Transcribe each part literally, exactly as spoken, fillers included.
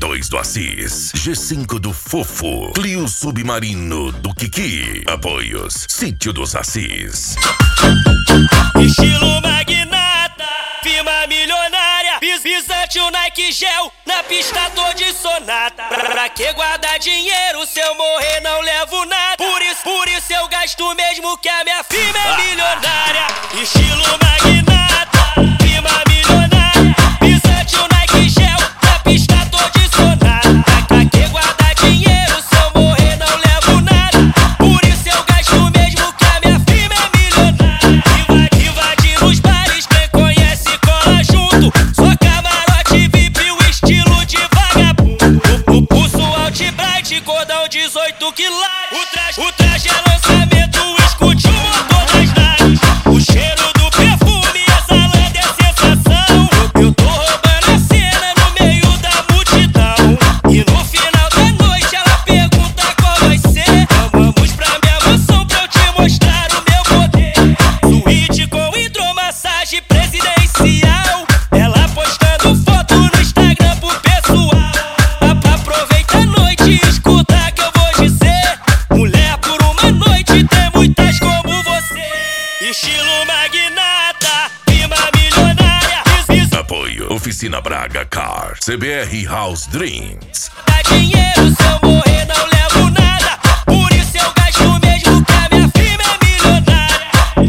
dois do Assis, G cinco do Fofo, Clio Submarino do Kiki. Apoios Sítio dos Assis. Estilo magnata, firma milionária, pisante o Nike Gel, na pista tô de sonata. Pra, pra que guardar dinheiro, se eu morrer não levo nada. Por isso, por isso eu gasto mesmo que a minha firma é milionária. Estilo magnata, firma milionária, pisante o Nike Gel, na pista tô de sonata. Pra, pra que guardar dinheiro, se eu morrer não levo nada. Por isso eu gasto mesmo que a minha firma é milionária. Invadindo os bares, quem conhece cola junto. Só camarote V I P, o estilo de vagabundo. O pulso Alt-Bright, cordão dezoito quilates. O traje, o traje é lançamento, escute o motor das naves. O cheiro do perfume exalando é sensação. Eu, eu tô roubando a cena no meio da multidão. E no final da noite ela pergunta qual vai ser. Vamos pra minha mansão pra eu te mostrar o meu poder. Suíte com hidromassagem presidencial. Ela postando foto no Instagram pro pessoal. Aproveita a noite e escuta que eu vou dizer. Mulher, por uma noite tem muitas como você. Estilo magnata, firma milionária. Apoio Oficina Braga Car, C B R House Drinks. Dá dinheiro, se eu morrer não levo nada. Por isso eu gasto mesmo que a minha firma é milionária.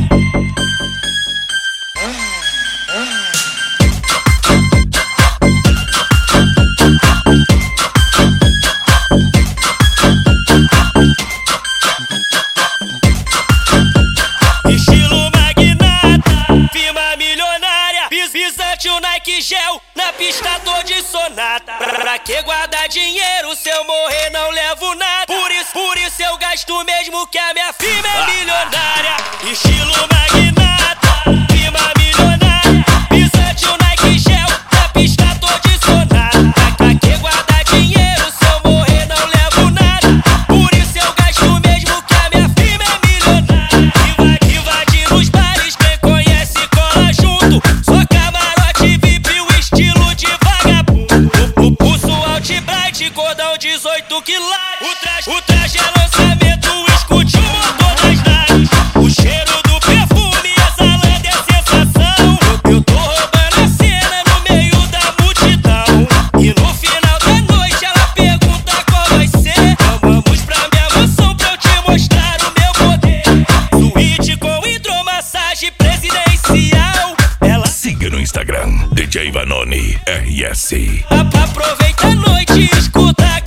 Estilo magnata, firma milionária, pisante o Nike Gel, na pista tô de sonata. Pra, pra que guardar dinheiro, se eu morrer não levo nada. Por isso, por isso eu gasto mesmo que a minha firma é milionária. Estilo magnata, firma milionária, pisante o Nike Gel, na pista tô de sonata. Pra, pra que guardar dinheiro, se eu morrer não levo nada. Por isso eu gasto mesmo que a minha firma é milionária. Invadindo os bares, quem conhece cola junto. Só camarote V I P, o estilo de vagabundo. O, o pulso Alt-Bright, cordão dezoito quilates. O traje, o traje é lançamento, escute o motor das naves. O cheiro do perfume exalando é sensação. Eu, eu tô roubando a cena no meio da multidão. E no final da noite ela pergunta qual vai ser. Vamos pra minha mansão pra eu te mostrar o meu poder. Suíte com hidromassagem presidencial. Ela Siga no Instagram D J Vanoni R S. aproveita a noite e escuta